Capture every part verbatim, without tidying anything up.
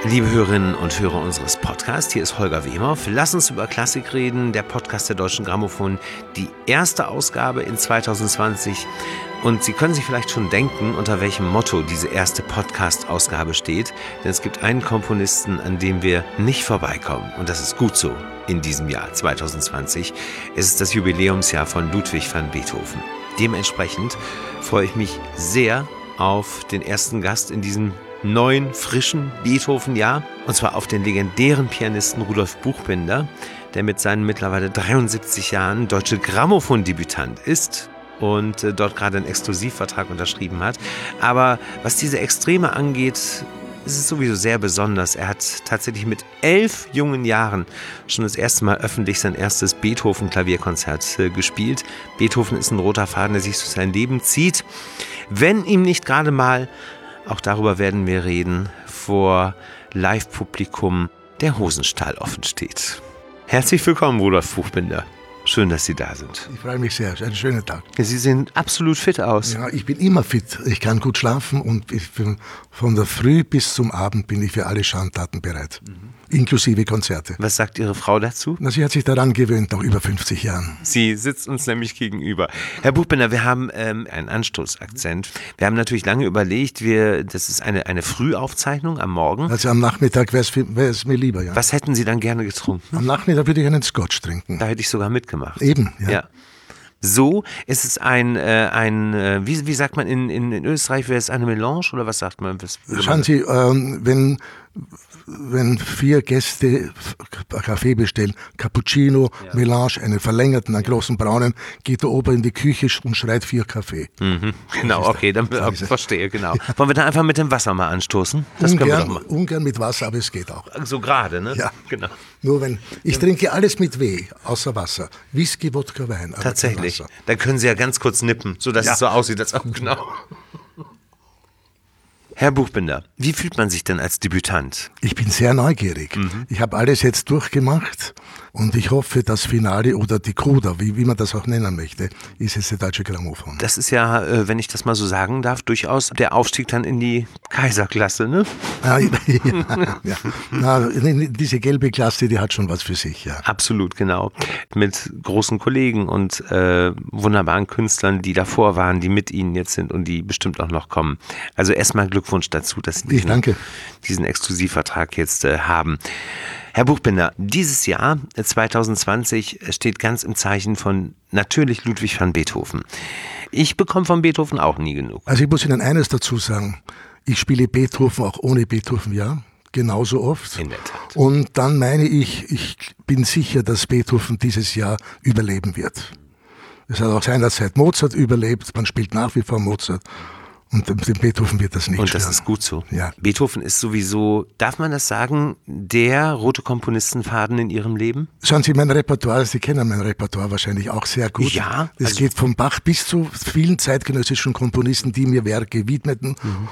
Liebe Hörerinnen und Hörer unseres Podcasts, hier ist Holger Wehmoff. Lass uns über Klassik reden, der Podcast der Deutschen Grammophon, die erste Ausgabe in zwanzig zwanzig. Und Sie können sich vielleicht schon denken, unter welchem Motto diese erste Podcast-Ausgabe steht. Denn es gibt einen Komponisten, an dem wir nicht vorbeikommen. Und das ist gut so in diesem Jahr zwanzig zwanzig. Es ist das Jubiläumsjahr von Ludwig van Beethoven. Dementsprechend freue ich mich sehr auf den ersten Gast in diesem neuen, frischen Beethoven-Jahr. Und zwar auf den legendären Pianisten Rudolf Buchbinder, der mit seinen mittlerweile dreiundsiebzig Jahren deutsche Grammophon-Debütant ist und äh, dort gerade einen Exklusivvertrag unterschrieben hat. Aber was diese Extreme angeht, ist es sowieso sehr besonders. Er hat tatsächlich mit elf jungen Jahren schon das erste Mal öffentlich sein erstes Beethoven-Klavierkonzert äh, gespielt. Beethoven ist ein roter Faden, der sich durch sein Leben zieht. Wenn ihm nicht gerade mal, auch darüber werden wir reden, vor Live-Publikum der Hosenstall offen steht. Herzlich willkommen, Rudolf Buchbinder. Schön, dass Sie da sind. Ich freue mich sehr. Es ist ein schöner Tag. Sie sehen absolut fit aus. Ja, ich bin immer fit. Ich kann gut schlafen und ich bin, von der Früh bis zum Abend bin ich für alle Schandtaten bereit. Mhm. Inklusive Konzerte. Was sagt Ihre Frau dazu? Na, sie hat sich daran gewöhnt, nach über fünfzig Jahren. Sie sitzt uns nämlich gegenüber. Herr Buchbinder, wir haben ähm, einen Anstoßakzent. Wir haben natürlich lange überlegt, wir, das ist eine, eine Frühaufzeichnung am Morgen. Also am Nachmittag wäre es mir lieber, ja. Was hätten Sie dann gerne getrunken? Am Nachmittag würde ich einen Scotch trinken. Da hätte ich sogar mitgemacht. Eben, ja. ja. So ist es ein, äh, ein äh, wie, wie sagt man in, in, in Österreich, wäre es eine Melange oder was sagt man? Was, Schauen Sie, ähm, wenn, wenn vier Gäste Kaffee bestellen, Cappuccino, ja. Melange, einen verlängerten, einen großen braunen, geht der Ober in die Küche und schreit vier Kaffee. Mhm. Genau, okay, dann äh, verstehe, genau. Ja. Wollen wir da einfach mit dem Wasser mal anstoßen? Das ungern, können wir doch mal. Ungern mit Wasser, aber es geht auch. So gerade, ne? Ja, genau. Nur wenn, ich trinke alles mit W, außer Wasser. Whisky, Wodka, Wein. Tatsächlich. Da können Sie ja ganz kurz nippen, sodass ja. es so aussieht, als auch genau. Herr Buchbinder, wie fühlt man sich denn als Debütant? Ich bin sehr neugierig. Mhm. Ich habe alles jetzt durchgemacht und ich hoffe, das Finale oder die Coda, wie, wie man das auch nennen möchte, ist jetzt der Deutsche Grammophon. Das ist ja, wenn ich das mal so sagen darf, durchaus der Aufstieg dann in die Kaiserklasse, ne? Ah, ja, ja. Na, diese gelbe Klasse, die hat schon was für sich, ja. Absolut, genau. Mit großen Kollegen und äh, wunderbaren Künstlern, die davor waren, die mit Ihnen jetzt sind und die bestimmt auch noch kommen. Also erstmal Glückwunsch dazu, dass Sie diesen, diesen Exklusivvertrag jetzt äh, haben. Herr Buchbinder, dieses Jahr zwanzig zwanzig steht ganz im Zeichen von natürlich Ludwig van Beethoven. Ich bekomme von Beethoven auch nie genug. Also ich muss Ihnen eines dazu sagen. Ich spiele Beethoven auch ohne Beethoven, ja, genauso oft. In der Tat. Und dann meine ich, ich bin sicher, dass Beethoven dieses Jahr überleben wird. Es hat auch seinerzeit Mozart überlebt, man spielt nach wie vor Mozart. Und dem Beethoven wird das nicht Und das stören. ist gut so. Ja. Beethoven ist sowieso, darf man das sagen, der rote Komponistenfaden in Ihrem Leben? Schauen Sie, mein Repertoire, Sie kennen mein Repertoire wahrscheinlich auch sehr gut. Ja. Es also geht vom Bach bis zu vielen zeitgenössischen Komponisten, die mir Werke widmeten. Mhm.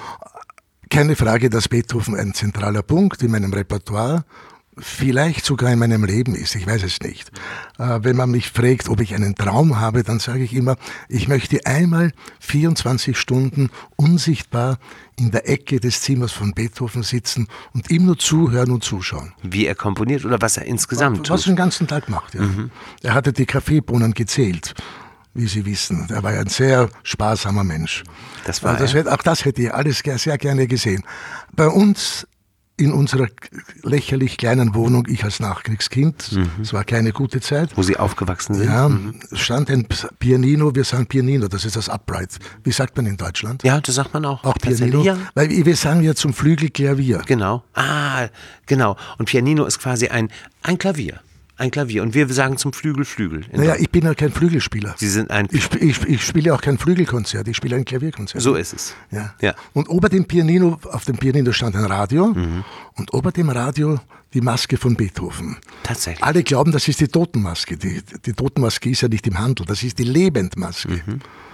Keine Frage, dass Beethoven ein zentraler Punkt in meinem Repertoire, vielleicht sogar in meinem Leben ist, ich weiß es nicht. Äh, wenn man mich fragt, ob ich einen Traum habe, dann sage ich immer, ich möchte einmal vierundzwanzig Stunden unsichtbar in der Ecke des Zimmers von Beethoven sitzen und ihm nur zuhören und zuschauen. Wie er komponiert oder was er insgesamt was, tut? Was er den ganzen Tag macht, ja. Mhm. Er hatte die Kaffeebohnen gezählt, wie Sie wissen. Er war ein sehr sparsamer Mensch. Das war das wird, auch das hätte ich alles sehr gerne gesehen. Bei uns in unserer lächerlich kleinen Wohnung, ich als Nachkriegskind, mhm. es war keine gute Zeit. Wo Sie aufgewachsen sind? Ja, mhm. stand ein Pianino, wir sagen Pianino, das ist das Upright. Wie sagt man in Deutschland? Ja, das sagt man auch. Auch Pianino, ja. Weil wir sagen ja zum Flügel Klavier. Genau, ah, genau. Und Pianino ist quasi ein, ein Klavier. Ein Klavier. Und wir sagen zum Flügel Flügel. Naja, ich bin ja kein Flügelspieler. Sie sind ein... Ich, ich, ich spiele auch kein Flügelkonzert, ich spiele ein Klavierkonzert. So ist es. Ja. ja. Und ober dem Pianino, auf dem Pianino stand ein Radio mhm. und ober dem Radio die Maske von Beethoven. Tatsächlich. Alle glauben, das ist die Totenmaske. Die, die Totenmaske ist ja nicht im Handel, das ist die Lebendmaske. Mhm.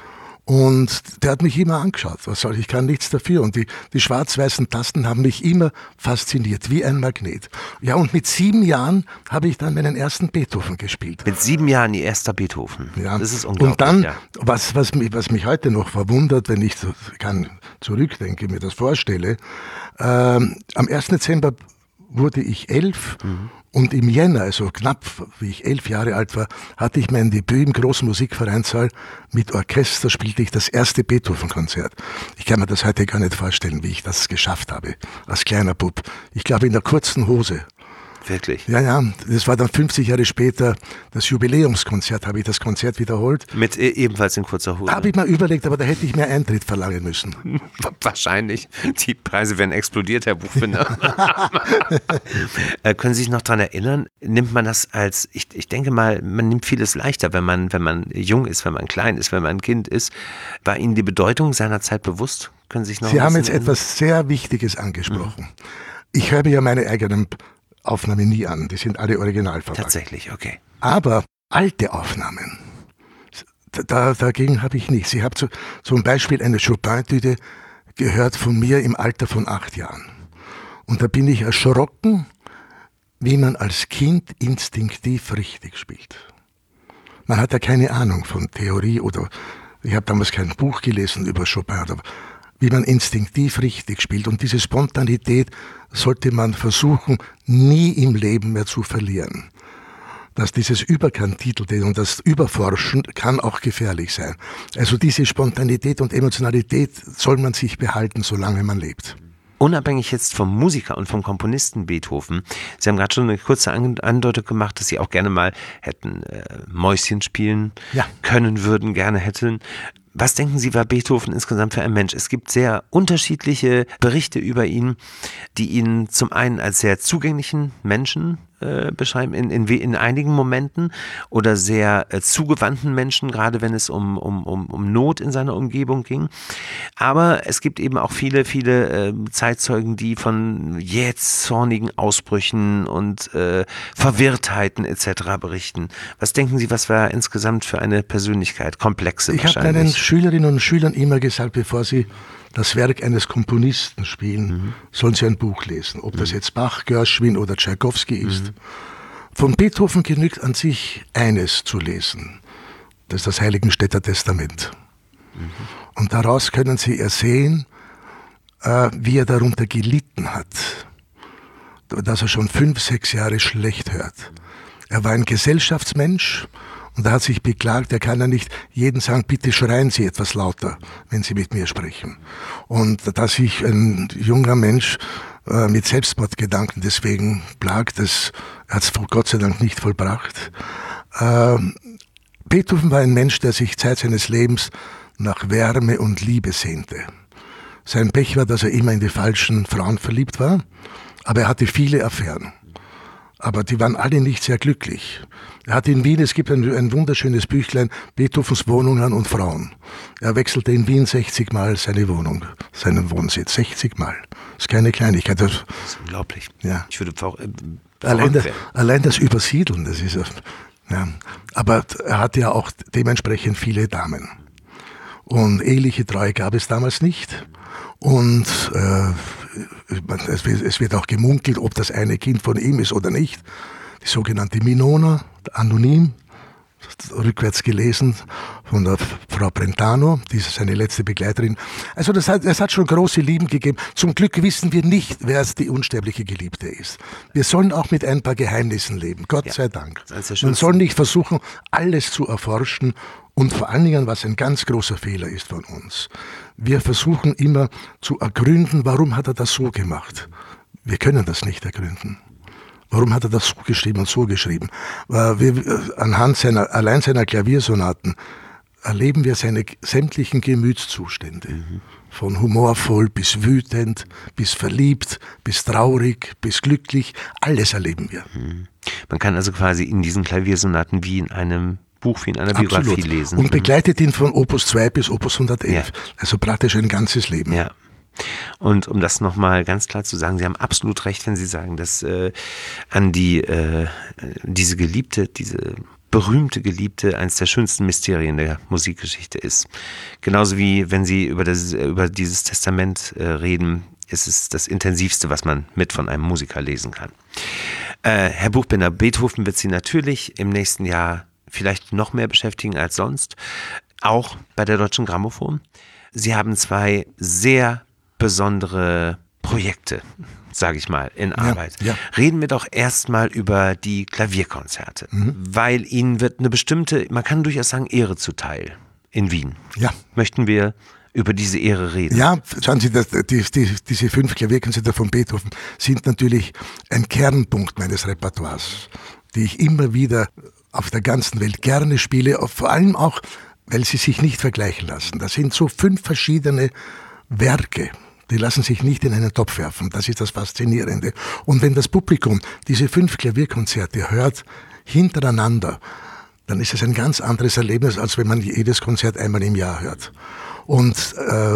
Und der hat mich immer angeschaut. Was soll ich, ich kann nichts dafür. Und die, die schwarz-weißen Tasten haben mich immer fasziniert, wie ein Magnet. Ja, und mit sieben Jahren habe ich dann meinen ersten Beethoven gespielt. Mit sieben Jahren Ihr erster Beethoven. Ja. Das ist unglaublich. Und dann, ja. was, was, mich, was mich heute noch verwundert, wenn ich so, kann zurückdenke, mir das vorstelle, ähm, am ersten Dezember wurde ich elf mhm. und im Jänner, also knapp wie ich elf Jahre alt war, hatte ich mein Debüt im großen Musikvereinssaal. Mit Orchester spielte ich das erste Beethoven-Konzert. Ich kann mir das heute gar nicht vorstellen, wie ich das geschafft habe, als kleiner Bub. Ich glaube in der kurzen Hose. Wirklich? Ja, ja, das war dann fünfzig Jahre später, das Jubiläumskonzert, habe ich das Konzert wiederholt. Mit e- ebenfalls in kurzer Hose? Habe ich mal überlegt, aber da hätte ich mehr Eintritt verlangen müssen. Wahrscheinlich. Die Preise werden explodiert, Herr Buchbinder. äh, können Sie sich noch daran erinnern, nimmt man das als, ich, ich denke mal, man nimmt vieles leichter, wenn man, wenn man jung ist, wenn man klein ist, wenn man ein Kind ist. War Ihnen die Bedeutung seiner Zeit bewusst? Können Sie sich noch Sie haben jetzt erinnern? etwas sehr Wichtiges angesprochen. Mhm. Ich höre mir ja meine eigenen Aufnahmen nie an. Die sind alle original verpackt. Tatsächlich, okay. Aber alte Aufnahmen, da, dagegen habe ich nichts. Ich habe zu, zum Beispiel eine Chopin-Tüte gehört von mir im Alter von acht Jahren. Und da bin ich erschrocken, wie man als Kind instinktiv richtig spielt. Man hat ja keine Ahnung von Theorie oder ich habe damals kein Buch gelesen über Chopin, aber wie man instinktiv richtig spielt. Und diese Spontanität sollte man versuchen, nie im Leben mehr zu verlieren. Dass dieses Überkantitelte und das Überforschen kann auch gefährlich sein. Also diese Spontanität und Emotionalität soll man sich behalten, solange man lebt. Unabhängig jetzt vom Musiker und vom Komponisten Beethoven, Sie haben gerade schon eine kurze Andeutung gemacht, dass Sie auch gerne mal hätten äh, Mäuschen spielen ja. können würden, gerne hätten. Was denken Sie, war Beethoven insgesamt für ein Mensch? Es gibt sehr unterschiedliche Berichte über ihn, die ihn zum einen als sehr zugänglichen Menschen äh, beschreiben, in, in, in einigen Momenten, oder sehr äh, zugewandten Menschen, gerade wenn es um, um, um, um Not in seiner Umgebung ging. Aber es gibt eben auch viele, viele äh, Zeitzeugen, die von jähzornigen Ausbrüchen und äh, Verwirrtheiten et cetera berichten. Was denken Sie, was war insgesamt für eine Persönlichkeit? Komplexe ich wahrscheinlich. Ich habe meinen Schülerinnen und Schülern immer gesagt, bevor sie das Werk eines Komponisten spielen, mhm. sollen sie ein Buch lesen. Ob mhm. das jetzt Bach, Gershwin oder Tschaikowski ist. Mhm. Von Beethoven genügt an sich eines zu lesen. Das ist das Heiligenstädter Testament. Mhm. Und daraus können Sie ersehen, äh, wie er darunter gelitten hat, dass er schon fünf, sechs Jahre schlecht hört. Er war ein Gesellschaftsmensch und er hat sich beklagt, er kann ja nicht jeden sagen, bitte schreien Sie etwas lauter, wenn Sie mit mir sprechen. Und dass sich ein junger Mensch äh, mit Selbstmordgedanken deswegen plagt, das hat es Gott sei Dank nicht vollbracht. Äh, Beethoven war ein Mensch, der sich Zeit seines Lebens nach Wärme und Liebe sehnte. Sein Pech war, dass er immer in die falschen Frauen verliebt war, aber er hatte viele Affären. Aber die waren alle nicht sehr glücklich. Er hat in Wien, es gibt ein, ein wunderschönes Büchlein, Beethovens Wohnungen und Frauen. Er wechselte in Wien sechzig Mal seine Wohnung, seinen Wohnsitz. sechzig Mal. Das ist keine Kleinigkeit. Das, das ist unglaublich. Ja. Ich würde auch, äh, allein, das, allein das Übersiedeln, das ist ja. Aber er hatte ja auch dementsprechend viele Damen. Und eheliche Treue gab es damals nicht. Und äh, es wird auch gemunkelt, ob das eine Kind von ihm ist oder nicht. Die sogenannte Minona, anonym, rückwärts gelesen von der Frau Brentano, die ist seine letzte Begleiterin. Also das hat, es hat schon große Lieben gegeben. Zum Glück wissen wir nicht, wer es die unsterbliche Geliebte ist. Wir sollen auch mit ein paar Geheimnissen leben, Gott ja, sei Dank. Man soll nicht versuchen, alles zu erforschen. Und vor allen Dingen, was ein ganz großer Fehler ist von uns. Wir versuchen immer zu ergründen, warum hat er das so gemacht. Wir können das nicht ergründen. Warum hat er das so geschrieben und so geschrieben? Wir, anhand seiner, allein seiner Klaviersonaten erleben wir seine sämtlichen Gemütszustände. Mhm. Von humorvoll bis wütend, bis verliebt, bis traurig, bis glücklich. Alles erleben wir. Mhm. Man kann also quasi in diesen Klaviersonaten wie in einem Buch, wie in einer Biografie Absolut. lesen. Und begleitet ihn von Opus zwei bis Opus hundertelf. Ja. Also praktisch ein ganzes Leben. Ja. Und um das nochmal ganz klar zu sagen, Sie haben absolut recht, wenn Sie sagen, dass äh, an die, äh, diese Geliebte, diese berühmte Geliebte, eines der schönsten Mysterien der Musikgeschichte ist. Genauso wie wenn Sie über, das, über dieses Testament äh, reden, ist es das Intensivste, was man mit von einem Musiker lesen kann. Äh, Herr Buchbinder, Beethoven wird Sie natürlich im nächsten Jahr vielleicht noch mehr beschäftigen als sonst, auch bei der Deutschen Grammophon. Sie haben zwei sehr besondere Projekte, sage ich mal, in Arbeit. Ja, ja. Reden wir doch erstmal über die Klavierkonzerte, mhm. weil Ihnen wird eine bestimmte, man kann durchaus sagen, Ehre zuteil in Wien. Ja. Möchten wir über diese Ehre reden? Ja, schauen Sie, das, die, die, diese fünf Klavierkonzerte von Beethoven sind natürlich ein Kernpunkt meines Repertoires, die ich immer wieder auf der ganzen Welt gerne spiele, vor allem auch, weil sie sich nicht vergleichen lassen. Das sind so fünf verschiedene Werke, die lassen sich nicht in einen Topf werfen. Das ist das Faszinierende. Und wenn das Publikum diese fünf Klavierkonzerte hört, hintereinander, dann ist es ein ganz anderes Erlebnis, als wenn man jedes Konzert einmal im Jahr hört. Und äh,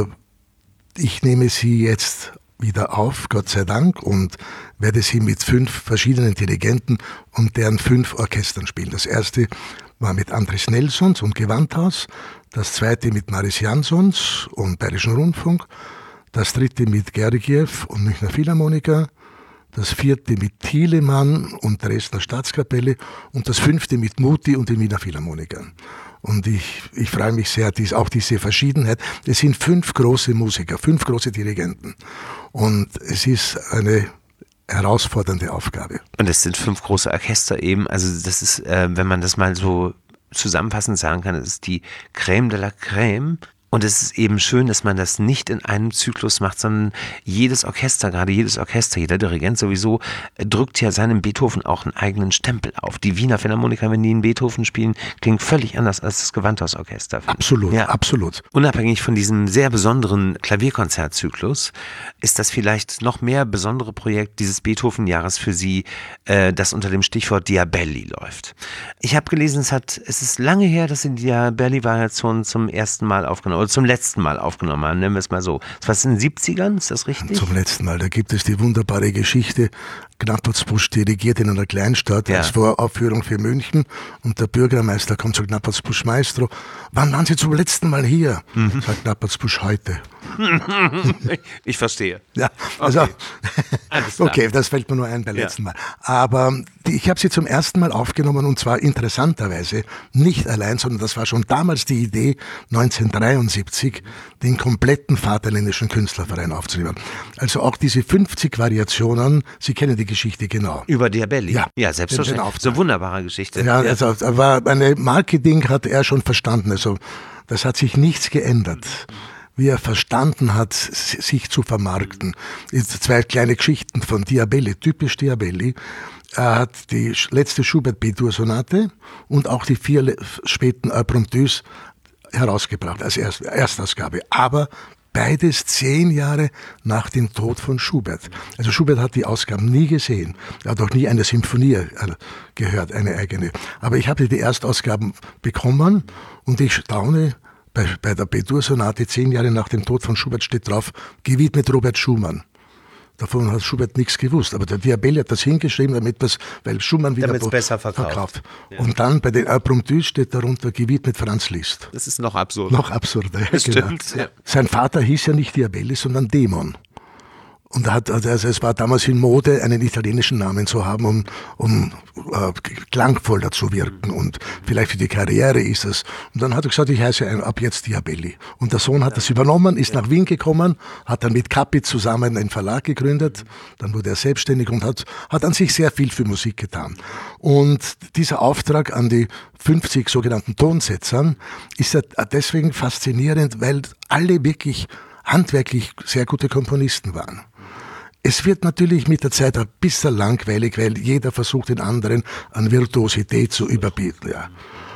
ich nehme sie jetzt wieder auf, Gott sei Dank, und werde sie mit fünf verschiedenen Dirigenten und deren fünf Orchestern spielen. Das erste war mit Andris Nelsons und Gewandhaus, das zweite mit Maris Jansons und Bayerischen Rundfunk, das dritte mit Gergiev und Münchner Philharmoniker, das vierte mit Thielemann und Dresdner Staatskapelle und das fünfte mit Muti und den Wiener Philharmonikern. Und ich, ich freue mich sehr, dies, auch diese Verschiedenheit. Es sind fünf große Musiker, fünf große Dirigenten. Und es ist eine herausfordernde Aufgabe. Und es sind fünf große Orchester eben. Also das ist, äh, wenn man das mal so zusammenfassend sagen kann, es ist die Crème de la Crème. Und es ist eben schön, dass man das nicht in einem Zyklus macht, sondern jedes Orchester, gerade jedes Orchester, jeder Dirigent sowieso, drückt ja seinem Beethoven auch einen eigenen Stempel auf. Die Wiener Philharmoniker, wenn die einen Beethoven spielen, klingen völlig anders als das Gewandhausorchester. Absolut, ja, absolut. Unabhängig von diesem sehr besonderen Klavierkonzertzyklus, ist das vielleicht noch mehr besondere Projekt dieses Beethoven-Jahres für Sie, äh, das unter dem Stichwort Diabelli läuft. Ich habe gelesen, es, hat, es ist lange her, dass Sie die Diabelli-Variation zum ersten Mal aufgenommen oder zum letzten Mal aufgenommen haben, nennen wir es mal so. Das war in den siebzigern, ist das richtig? Zum letzten Mal, da gibt es die wunderbare Geschichte, Knappertsbusch dirigiert in einer Kleinstadt ja. als Voraufführung für München und der Bürgermeister kommt zu Knappertsbusch: Maestro, wann waren Sie zum letzten Mal hier? Mhm. Sagt Knappertsbusch: heute. Ich verstehe. Ja, also, okay. okay, das fällt mir nur ein beim ja. letzten Mal. Aber die, ich habe sie zum ersten Mal aufgenommen und zwar interessanterweise nicht allein, sondern das war schon damals die Idee, neunzehnhundertdreiundsiebzig den kompletten Vaterländischen Künstlerverein aufzunehmen. Also auch diese fünfzig Variationen, Sie kennen die Geschichte genau. Über Diabelli? Ja, ja, selbstverständlich. So eine wunderbare Geschichte. Ja, ja. Also aber eine Marketing hat er schon verstanden. Also das hat sich nichts geändert. Wie er verstanden hat, sich zu vermarkten. Zwei kleine Geschichten von Diabelli, typisch Diabelli. Er hat die letzte Schubert-B-Dur-Sonate und auch die vier späten Impromptus herausgebracht als Erst Erstausgabe. Aber beides zehn Jahre nach dem Tod von Schubert. Also Schubert hat die Ausgaben nie gesehen. Er hat auch nie eine Symphonie gehört, eine eigene. Aber ich habe die Erstausgaben bekommen und ich staune, bei, bei der B-Dur-Sonate zehn Jahre nach dem Tod von Schubert steht drauf, gewidmet Robert Schumann. Davon hat Schubert nichts gewusst. Aber der Diabelli hat das hingeschrieben, damit das, weil Schumann wieder besser verkauft. verkauft. Ja. Und dann bei den Impromptus steht darunter gewidmet Franz Liszt. Das ist noch absurd. Noch absurder. Ja, das genau. Stimmt. Ja. Sein Vater hieß ja nicht Diabelli, sondern Dämon. Und er hat, also es war damals in Mode, einen italienischen Namen zu haben, um, um äh, klangvoller zu wirken. Und vielleicht für die Karriere ist es. Und dann hat er gesagt, ich heiße ab jetzt Diabelli. Und der Sohn hat das übernommen, ist nach Wien gekommen, hat dann mit Cappi zusammen einen Verlag gegründet. Dann wurde er selbstständig und hat, hat an sich sehr viel für Musik getan. Und dieser Auftrag an die fünfzig sogenannten Tonsetzern ist ja deswegen faszinierend, weil alle wirklich handwerklich sehr gute Komponisten waren. Es wird natürlich mit der Zeit ein bisschen langweilig, weil jeder versucht, den anderen an Virtuosität zu überbieten. Ja.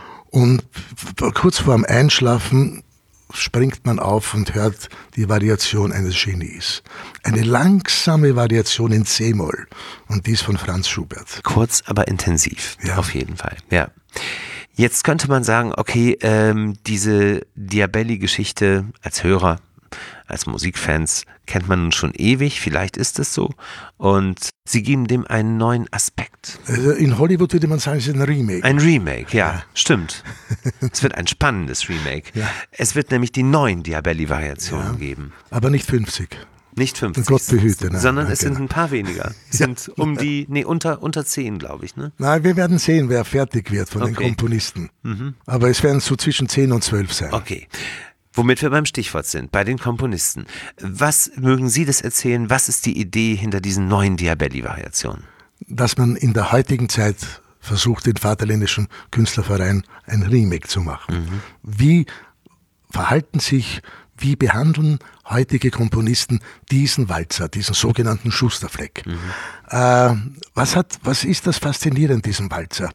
Und kurz vor dem Einschlafen springt man auf und hört die Variation eines Genies. Eine langsame Variation in C-Moll und dies von Franz Schubert. Kurz, aber intensiv, ja. Auf jeden Fall. Ja. Jetzt könnte man sagen, okay, ähm, diese Diabelli-Geschichte als Hörer als Musikfans kennt man nun schon ewig, vielleicht ist es so. Und sie geben dem einen neuen Aspekt. Also in Hollywood würde man sagen, es ist ein Remake. Ein Remake, ja, ja. Stimmt. Es wird ein spannendes Remake. Ja. Es wird nämlich die neuen Diabelli-Variationen ja. geben. Aber nicht fünfzig. Nicht fünfzig, Gott behüte, nein, sondern nein, es sind genau. ein paar weniger. Es ja. sind um die, nee, unter, unter zehn, glaube ich. Ne? Nein, wir werden sehen, wer fertig wird von okay. den Komponisten. Mhm. Aber es werden so zwischen zehn und zwölf sein. Okay. Womit wir beim Stichwort sind, bei den Komponisten. Was mögen Sie das erzählen? Was ist die Idee hinter diesen neuen Diabelli-Variationen? Dass man in der heutigen Zeit versucht, den Vaterländischen Künstlerverein ein Remake zu machen. Mhm. Wie verhalten sich, wie behandeln heutige Komponisten diesen Walzer, diesen sogenannten Schusterfleck? Mhm. Äh, was hat, was ist das Faszinierende an diesem Walzer?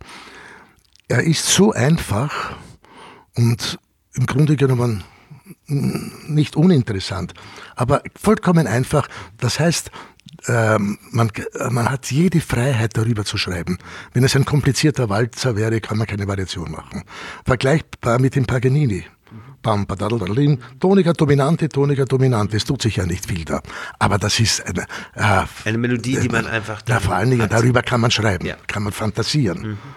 Er ist so einfach und im Grunde genommen nicht uninteressant, aber vollkommen einfach. Das heißt, ähm, man, man hat jede Freiheit, darüber zu schreiben. Wenn es ein komplizierter Walzer wäre, kann man keine Variation machen. Vergleichbar mit dem Paganini. Bam, badadadadadin, Tonika dominante, Tonika dominante. Es tut sich ja nicht viel da. Aber das ist eine, äh, eine Melodie, die man einfach... Ja, vor allen Dingen, hat. Darüber kann man schreiben, ja. kann man fantasieren. Mhm.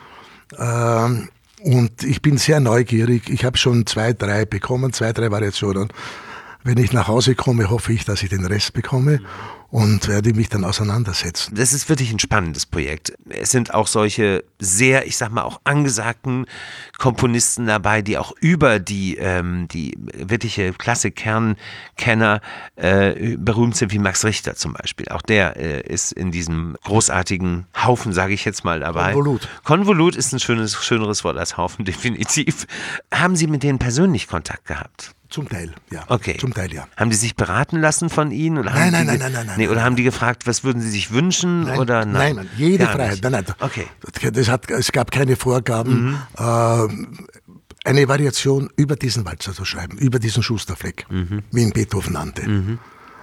Ähm, Und ich bin sehr neugierig. Ich habe schon zwei, drei bekommen, zwei, drei Variationen. Wenn ich nach Hause komme, hoffe ich, dass ich den Rest bekomme und werde mich dann auseinandersetzen. Das ist wirklich ein spannendes Projekt. Es sind auch solche sehr, ich sag mal, auch angesagten Komponisten dabei, die auch über die, ähm, die wirkliche Klassik-Kernkenner äh, berühmt sind, wie Max Richter zum Beispiel. Auch der äh, ist in diesem großartigen Haufen, sage ich jetzt mal, dabei. Konvolut. Konvolut ist ein schönes, schöneres Wort als Haufen, definitiv. Haben Sie mit denen persönlich Kontakt gehabt? Zum Teil, ja. Okay. Zum Teil, ja. Haben die sich beraten lassen von Ihnen? Oder nein, haben nein, die, nein, nein, nein, nein. Nee, oder haben die gefragt, was würden Sie sich wünschen? Nein, oder nein? Nein, nein, jede Gar Freiheit. Nicht. Nein, nein. Okay. Das hat, es gab keine Vorgaben, mhm. äh, eine Variation über diesen Walzer zu schreiben, über diesen Schusterfleck, mhm. wie ihn Beethoven nannte. Mhm.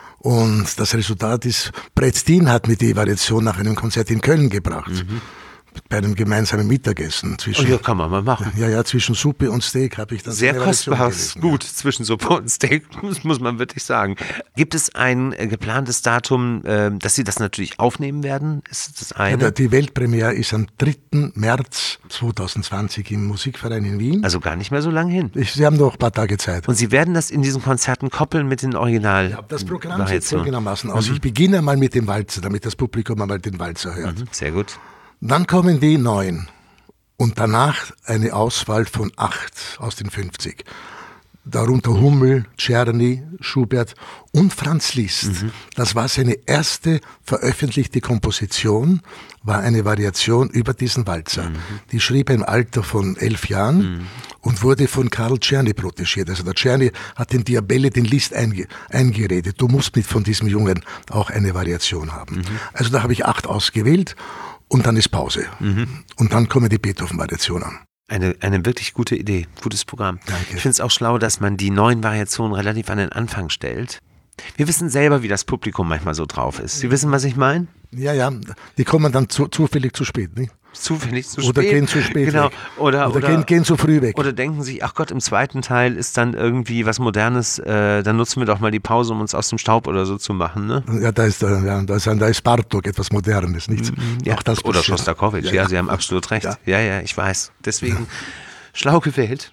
Und das Resultat ist, Brett Steen hat mir die Variation nach einem Konzert in Köln gebracht. Mhm. Bei einem gemeinsamen Mittagessen. Zwischen, oh ja, kann man mal machen. Ja, ja, zwischen Suppe und Steak habe ich das. Sehr kostbares Gut, ja. Zwischen Suppe und Steak, muss, muss man wirklich sagen. Gibt es ein äh, geplantes Datum, äh, dass Sie das natürlich aufnehmen werden? Ist das eine? Ja, die Weltpremiere ist am dritten März zweitausendzwanzig im Musikverein in Wien. Also gar nicht mehr so lange hin. Ich, Sie haben noch ein paar Tage Zeit. Und Sie werden das in diesen Konzerten koppeln mit den Original. Ja, das Programm sieht folgendermaßen aus. Mhm. Ich beginne mal mit dem Walzer, damit das Publikum einmal den Walzer hört. Mhm, sehr gut. Dann kommen die neun und danach eine Auswahl von acht aus den fünfzig. Darunter Hummel, Czerny, Schubert und Franz Liszt. Mhm. Das war seine erste veröffentlichte Komposition, war eine Variation über diesen Walzer. Mhm. Die schrieb er im Alter von elf Jahren mhm. und wurde von Karl Czerny protegiert. Also der Czerny hat den Diabelli, den Liszt einge- eingeredet. Du musst mit von diesem Jungen auch eine Variation haben. Mhm. Also da habe ich acht ausgewählt. Und dann ist Pause. Mhm. Und dann kommen die Beethoven-Variationen. Eine, eine wirklich gute Idee, gutes Programm. Danke. Ich finde es auch schlau, dass man die neuen Variationen relativ an den Anfang stellt. Wir wissen selber, wie das Publikum manchmal so drauf ist. Sie wissen, was ich meine? Ja, ja, die kommen dann zu, zufällig zu spät, nicht? Zufällig zu oder spät. Gehen zu spät genau. weg. Oder, oder, oder gehen, gehen zu früh weg. Oder denken sich, ach Gott, im zweiten Teil ist dann irgendwie was Modernes, äh, dann nutzen wir doch mal die Pause, um uns aus dem Staub oder so zu machen. Ne? Ja, da ist, ja, da ist, da ist Bartók etwas Modernes, nicht? Ja, auch das oder Schostakowitsch, ja, ja, ja, Sie haben absolut recht. Ja, ja, ja, ich weiß. Deswegen... Ja. Schlau gewählt.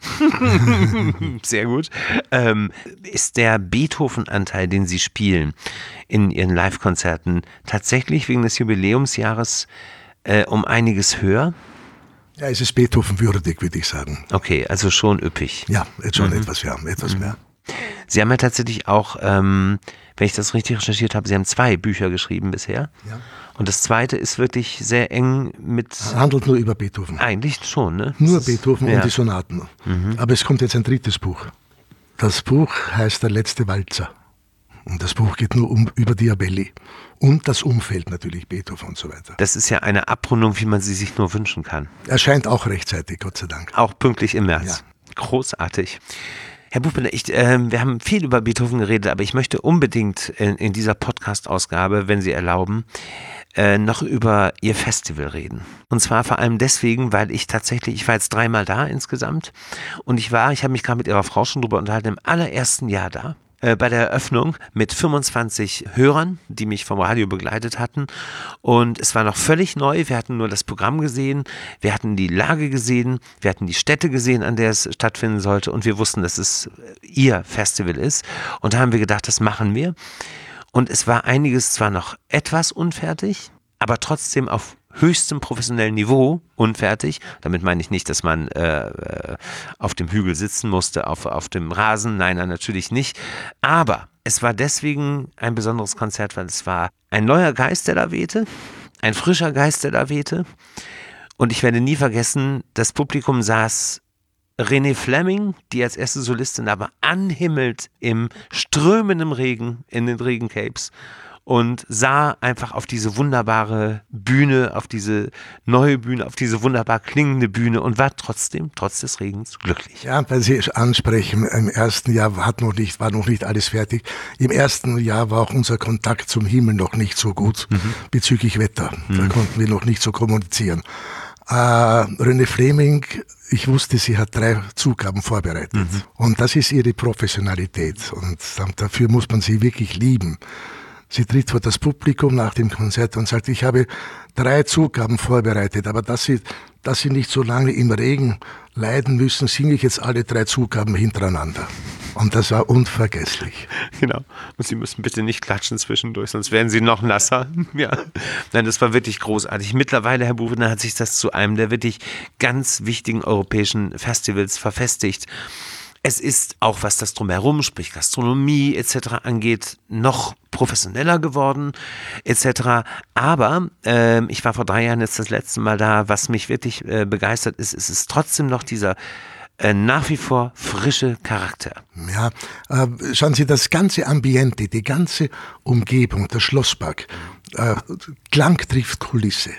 Sehr gut. Ähm, ist der Beethoven-Anteil, den Sie spielen in Ihren Live-Konzerten, tatsächlich wegen des Jubiläumsjahres äh, um einiges höher? Ja, es ist Beethoven würdig, würde ich sagen. Okay, also schon üppig. Ja, jetzt schon mhm. etwas, ja, etwas mhm. mehr. Sie haben ja tatsächlich auch, ähm, wenn ich das richtig recherchiert habe, Sie haben zwei Bücher geschrieben bisher. Ja. Und das zweite ist wirklich sehr eng mit... Handelt nur über Beethoven. Eigentlich schon, ne? Nur ist, Beethoven ja. und die Sonaten. Mhm. Aber es kommt jetzt ein drittes Buch. Das Buch heißt Der letzte Walzer. Und das Buch geht nur um, über Diabelli. Und das Umfeld natürlich, Beethoven und so weiter. Das ist ja eine Abrundung, wie man sie sich nur wünschen kann. Erscheint auch rechtzeitig, Gott sei Dank. Auch pünktlich im März. Ja. Großartig. Herr Buchbinder, ich, äh, wir haben viel über Beethoven geredet, aber ich möchte unbedingt in, in dieser Podcast-Ausgabe, wenn Sie erlauben, äh, noch über Ihr Festival reden. Und zwar vor allem deswegen, weil ich tatsächlich, ich war jetzt dreimal da insgesamt und ich war, ich habe mich gerade mit Ihrer Frau schon drüber unterhalten, im allerersten Jahr da. äh, bei der Eröffnung mit fünfundzwanzig Hörern, die mich vom Radio begleitet hatten. Und es war noch völlig neu. Wir hatten nur das Programm gesehen, wir hatten die Lage gesehen, wir hatten die Stätte gesehen, an der es stattfinden sollte. Und wir wussten, dass es ihr Festival ist. Und da haben wir gedacht, das machen wir. Und es war einiges zwar noch etwas unfertig, aber trotzdem auf höchstem professionellen Niveau unfertig. Damit meine ich nicht, dass man äh, auf dem Hügel sitzen musste, auf, auf dem Rasen. Nein, nein, natürlich nicht. Aber es war deswegen ein besonderes Konzert, weil es war ein neuer Geist, der da wehte, ein frischer Geist, der da wehte. Und ich werde nie vergessen, das Publikum saß Renée Fleming, die als erste Solistin aber anhimmelt im strömenden Regen in den Regencapes und sah einfach auf diese wunderbare Bühne, auf diese neue Bühne, auf diese wunderbar klingende Bühne und war trotzdem, trotz des Regens, glücklich. Ja, weil Sie ansprechen, im ersten Jahr hat noch nicht, war noch nicht alles fertig. Im ersten Jahr war auch unser Kontakt zum Himmel noch nicht so gut mhm. bezüglich Wetter. Mhm. Da konnten wir noch nicht so kommunizieren. Äh, Renée Fleming, ich wusste, sie hat drei Zugaben vorbereitet. Mhm. Und das ist ihre Professionalität. Und dafür muss man sie wirklich lieben. Sie tritt vor das Publikum nach dem Konzert und sagt, ich habe drei Zugaben vorbereitet, aber dass Sie, dass Sie nicht so lange im Regen leiden müssen, singe ich jetzt alle drei Zugaben hintereinander. Und das war unvergesslich. Genau. Und Sie müssen bitte nicht klatschen zwischendurch, sonst werden Sie noch nasser. Ja. Nein, das war wirklich großartig. Mittlerweile, Herr Buchwiner, hat sich das zu einem der wirklich ganz wichtigen europäischen Festivals verfestigt. Es ist auch, was das Drumherum, sprich Gastronomie et cetera angeht, noch professioneller geworden et cetera. Aber äh, ich war vor drei Jahren jetzt das letzte Mal da. Was mich wirklich äh, begeistert ist, ist es trotzdem noch dieser äh, nach wie vor frische Charakter. Ja, äh, schauen Sie, das ganze Ambiente, die ganze Umgebung, der Schlosspark, äh, Klang trifft Kulisse.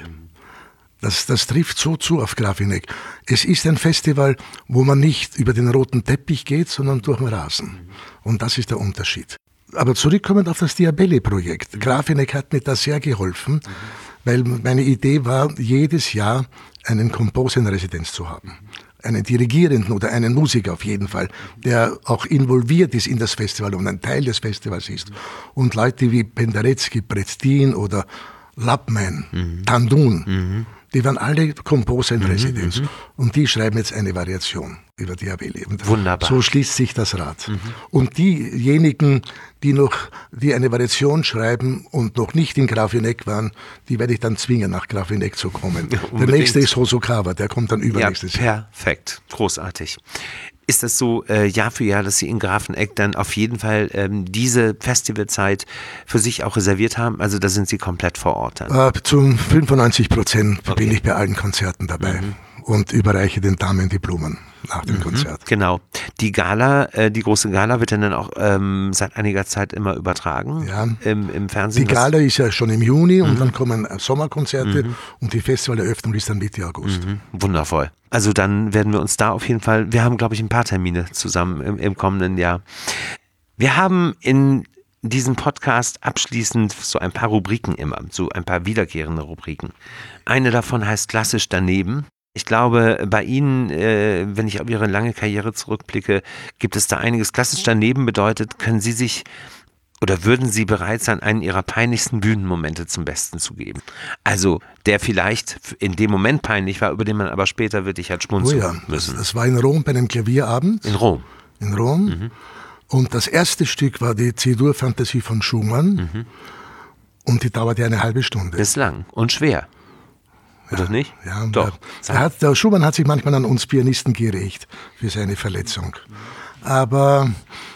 Das, das trifft so zu auf Grafeneck. Es ist ein Festival, wo man nicht über den roten Teppich geht, sondern durch den Rasen. Und das ist der Unterschied. Aber zurückkommend auf das Diabelli-Projekt. Grafeneck hat mir da sehr geholfen, weil meine Idee war, jedes Jahr einen Composer in Residenz zu haben. Einen Dirigierenden oder einen Musiker auf jeden Fall, der auch involviert ist in das Festival und ein Teil des Festivals ist. Und Leute wie Penderecki, Brettin oder Lappmann, mhm. Tandun, mhm. die waren alle Composer in mhm, Residenz. Mhm. Und die schreiben jetzt eine Variation über Diabelli. Und wunderbar. So schließt sich das Rad. Mhm. Und diejenigen, die noch, die eine Variation schreiben und noch nicht in Grafeneck waren, die werde ich dann zwingen, nach Grafeneck zu kommen. Ja, der nächste ist Hosokawa, der kommt dann übernächstes Jahr. Ja, perfekt. Großartig. Ist das so äh, Jahr für Jahr, dass Sie in Grafeneck dann auf jeden Fall ähm, diese Festivalzeit für sich auch reserviert haben? Also da sind Sie komplett vor Ort dann? Äh, zum fünfundneunzig Prozent okay. bin ich bei allen Konzerten dabei mhm. und überreiche den Damen die Blumen nach dem mhm, Konzert. Genau. Die Gala, äh, die große Gala wird dann auch ähm, seit einiger Zeit immer übertragen ja. im, im Fernsehen. Die Gala ist ja schon im Juni mhm. und dann kommen Sommerkonzerte mhm. und die Festivaleröffnung ist dann Mitte August. Mhm. Wundervoll. Also dann werden wir uns da auf jeden Fall, wir haben glaube ich ein paar Termine zusammen im, im kommenden Jahr. Wir haben in diesem Podcast abschließend so ein paar Rubriken immer, so ein paar wiederkehrende Rubriken. Eine davon heißt klassisch daneben. Ich glaube, bei Ihnen, äh, wenn ich auf Ihre lange Karriere zurückblicke, gibt es da einiges. Klassisch daneben bedeutet, können Sie sich oder würden Sie bereit sein, einen Ihrer peinlichsten Bühnenmomente zum Besten zu geben? Also, der vielleicht in dem Moment peinlich war, über den man aber später wirklich hat schmunzeln oh ja, müssen. Das war in Rom bei einem Klavierabend. In Rom? In Rom. Mhm. Und das erste Stück war die C-Dur-Fantasie von Schumann. Mhm. Und die dauerte eine halbe Stunde. Das ist lang und schwer. Oder ja, nicht? Ja, doch. Der, hat, der Schumann hat sich manchmal an uns Pianisten gerecht für seine Verletzung. Aber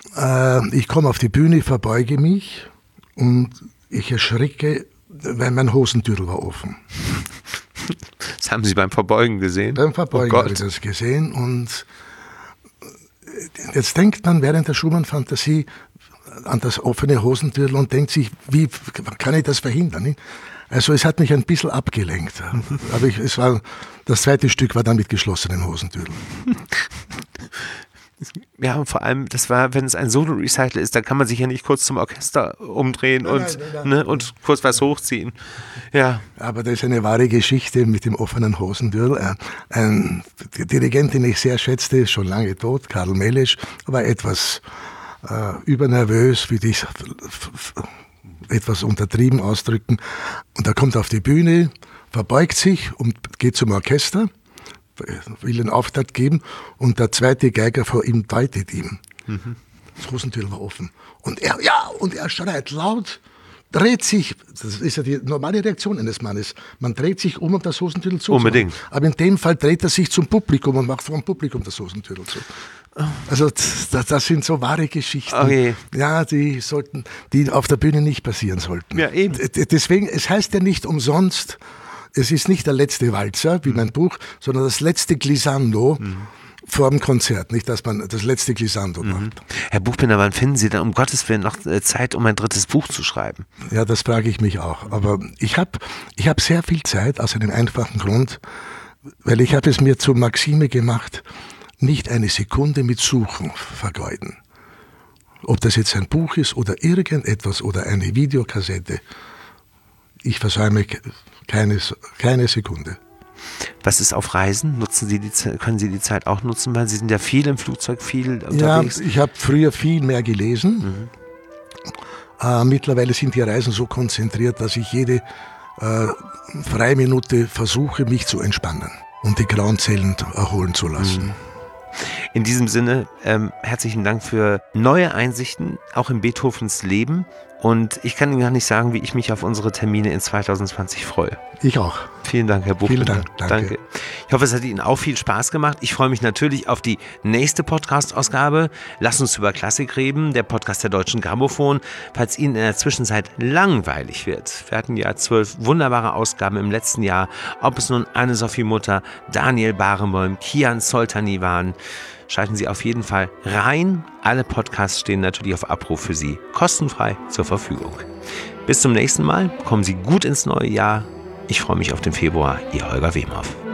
äh, ich komme auf die Bühne, verbeuge mich und ich erschrecke, weil mein Hosentürl war offen. Das haben Sie beim Verbeugen gesehen? Beim Verbeugen oh habe ich das gesehen. Und jetzt denkt man während der Schumann-Fantasie an das offene Hosentürl und denkt sich, wie kann ich das verhindern? Also es hat mich ein bisschen abgelenkt. Aber ich, es war, das zweite Stück war dann mit geschlossenen Hosentürlen. Ja, und vor allem, das war, wenn es ein Solo-Recital ist, dann kann man sich ja nicht kurz zum Orchester umdrehen nein, und, nein, nein, ne, und kurz was hochziehen. Ja. Aber das ist eine wahre Geschichte mit dem offenen Hosentürl. Ein Dirigent, den ich sehr schätzte, ist schon lange tot, Karl Melesch, war etwas äh, übernervös, wie dich etwas untertrieben ausdrücken. Und er kommt auf die Bühne, verbeugt sich und geht zum Orchester, will einen Auftritt geben und der zweite Geiger vor ihm deutet ihm. Mhm. Das Hosentürl war offen. Und er, ja, und er schreit laut, dreht sich, das ist ja die normale Reaktion eines Mannes, man dreht sich um, um das Hosentürl zu. Unbedingt. Aber in dem Fall dreht er sich zum Publikum und macht vor dem Publikum das Hosentürl zu. Also das, das sind so wahre Geschichten, okay. ja, die sollten, die auf der Bühne nicht passieren sollten. Ja, eben. Deswegen, es heißt ja nicht umsonst, es ist nicht der letzte Walzer, wie mhm. mein Buch, sondern das letzte Glissando mhm. vor dem Konzert, nicht, dass man das letzte Glissando mhm. macht. Herr Buchbinder, wann finden Sie denn um Gottes Willen noch Zeit, um ein drittes Buch zu schreiben? Ja, das frage ich mich auch. Aber ich habe ich hab sehr viel Zeit aus einem einfachen Grund, weil ich habe es mir zur Maxime gemacht, nicht eine Sekunde mit Suchen vergeuden. Ob das jetzt ein Buch ist oder irgendetwas oder eine Videokassette, ich versäume keine, keine Sekunde. Was ist auf Reisen? Nutzen Sie die, können Sie die Zeit auch nutzen? Weil Sie sind ja viel im Flugzeug, viel unterwegs. Ja, ich habe früher viel mehr gelesen. Mhm. Äh, mittlerweile sind die Reisen so konzentriert, dass ich jede äh, Freiminute versuche, mich zu entspannen und die grauen Zellen erholen zu lassen. Mhm. In diesem Sinne, ähm, herzlichen Dank für neue Einsichten, auch in Beethovens Leben. Und ich kann Ihnen gar nicht sagen, wie ich mich auf unsere Termine in zwanzig zwanzig freue. Ich auch. Vielen Dank, Herr Buchbinder. Vielen Dank. Danke. Danke. Ich hoffe, es hat Ihnen auch viel Spaß gemacht. Ich freue mich natürlich auf die nächste Podcast-Ausgabe. Lass uns über Klassik reden, der Podcast der Deutschen Grammophon. Falls Ihnen in der Zwischenzeit langweilig wird. Wir hatten ja zwölf wunderbare Ausgaben im letzten Jahr. Ob es nun Anne-Sophie Mutter, Daniel Barenboim, Kian Soltani waren. Schalten Sie auf jeden Fall rein. Alle Podcasts stehen natürlich auf Abruf für Sie kostenfrei zur Verfügung. Bis zum nächsten Mal. Kommen Sie gut ins neue Jahr. Ich freue mich auf den Februar. Ihr Holger Wemhoff.